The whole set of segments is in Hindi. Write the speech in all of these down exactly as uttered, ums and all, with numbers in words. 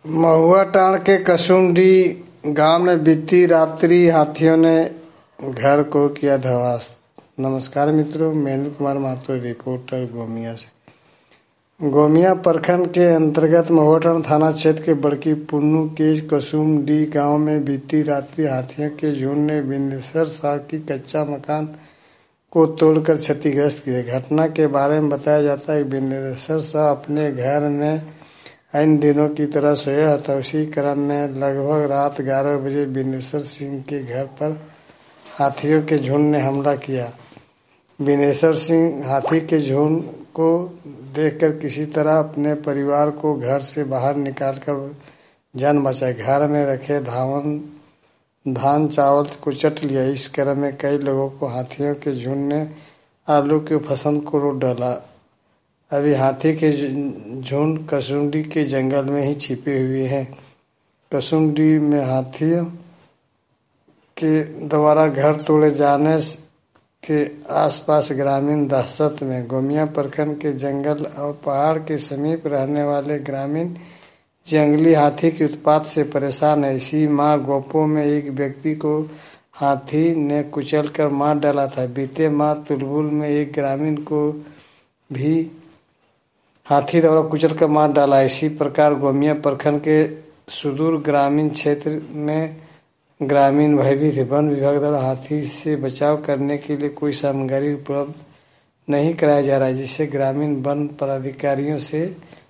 महुआ टांड़ के कसुंडी गांव में बीती रात्रि हाथियों ने घर को किया ध्वस्त। नमस्कार मित्रों, मेनू कुमार महतो, रिपोर्टर गोमिया से। गोमिया प्रखंड के अंतर्गत महुआटांड़ थाना क्षेत्र के बड़की पुन्नू के कसुंडी गांव में बीती रात्रि हाथियों के झुंड ने बिंदेश्वर साह की कच्चा मकान को तोड़कर क्षतिग्रस्त किया। घटना के बारे में बताया जाता है कि बिंदेश्वर साह अपने घर में इन दिनों की तरह सोया था। उसी क्रम में लगभग रात ग्यारह बजे बिंदेश्वर सिंह के घर पर हाथियों के झुंड ने हमला किया। बिंदेश्वर सिंह हाथी के झुंड को देखकर किसी तरह अपने परिवार को घर से बाहर निकालकर जान बचाई। घर में रखे धावन धान चावल कुचट लिया। इस क्रम में कई लोगों को हाथियों के झुंड ने आलू की फसल को रोक डाला। अभी हाथी के झुंड कसुंडी के जंगल में ही छिपे हुए हैं। कसुंडी में हाथियों के द्वारा घर तोड़े जाने के आसपास ग्रामीण दहशत में। गोमिया प्रखंड के जंगल और पहाड़ के समीप रहने वाले ग्रामीण जंगली हाथी के उत्पात से परेशान है। इसी माह गोपो में एक व्यक्ति को हाथी ने कुचलकर मार डाला था। बीते माह तुलबुल में एक ग्रामीण को भी हाथी द्वारा कुचलकर मार डाला। इसी प्रकार गोमिया प्रखंड के सुदूर ग्रामीण क्षेत्र में ग्रामीण भयभीत है। वन विभाग द्वारा हाथी से बचाव करने के लिए कोई सामग्री उपलब्ध नहीं कराया जा रहा है, जिससे ग्रामीण वन पदाधिकारियों से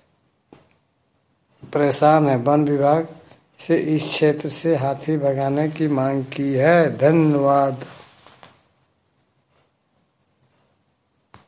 परेशान है। वन विभाग से इस क्षेत्र से हाथी भगाने की मांग की है। धन्यवाद।